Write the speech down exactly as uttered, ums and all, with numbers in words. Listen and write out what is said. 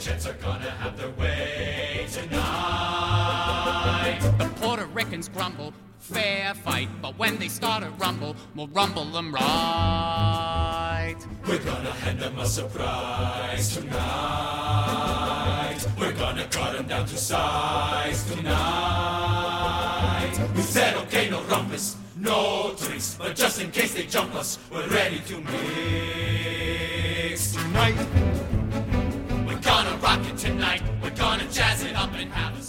Jets are gonna have their way tonight. The Puerto Ricans grumble, fair fight, but when they start a rumble, we'll rumble them right. We're gonna hand them a surprise tonight. We're gonna cut them down to size tonight. We said okay, no rumpus, no tricks, but just in case they jump us, we're ready to mix tonight. We're gonna rock it tonight. We're gonna jazz it up and have